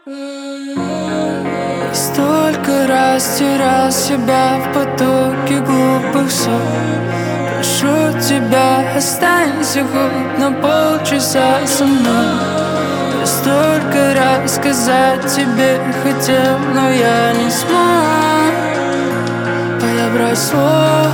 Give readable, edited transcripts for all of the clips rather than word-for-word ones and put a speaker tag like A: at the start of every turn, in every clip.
A: Столько раз терял себя в потоке глупых слов. Прошу тебя, останься хоть на полчаса со мной. Я столько раз сказать тебе хотел, но я не смог подобрать слов.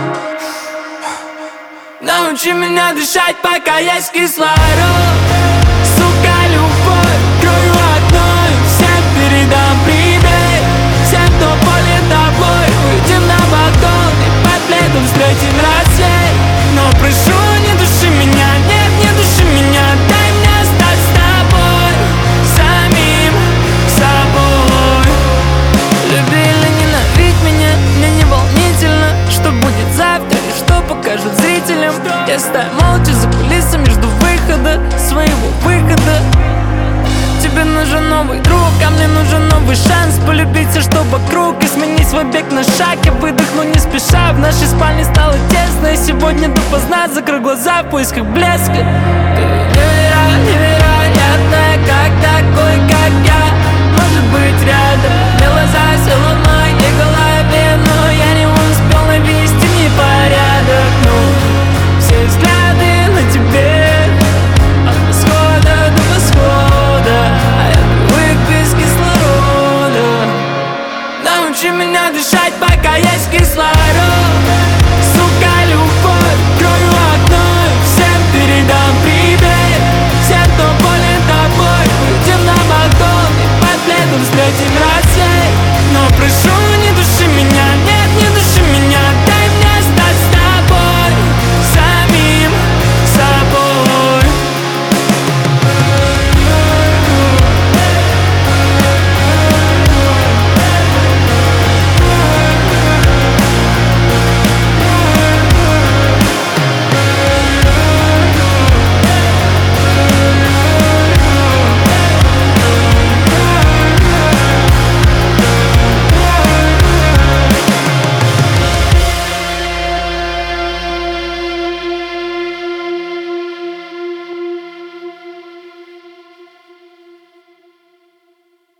A: Научи меня дышать, пока есть кислород. Сука, любовь, крою одной, всем передам привет. Всем, кто болен тобой, уйдем на балкон и под пледом встретим рассвет. Но прошу, не души меня, нет, не души меня, дай мне стать с тобой, самим собой. Люби или ненавидь меня, мне не волнительно, что будет завтра и что покажут зрителям. Я стою молча за кулисами, жду выхода, своего выхода. Тебе нужен новый друг, а мне нужен новый шанс полюбить все, что вокруг, и сменить свой бег на шаг. Я выдохну не спеша, в нашей спальне стало тесно, и сегодня допоздна закрою глаза в поисках блеска. Ты невероятная, как такой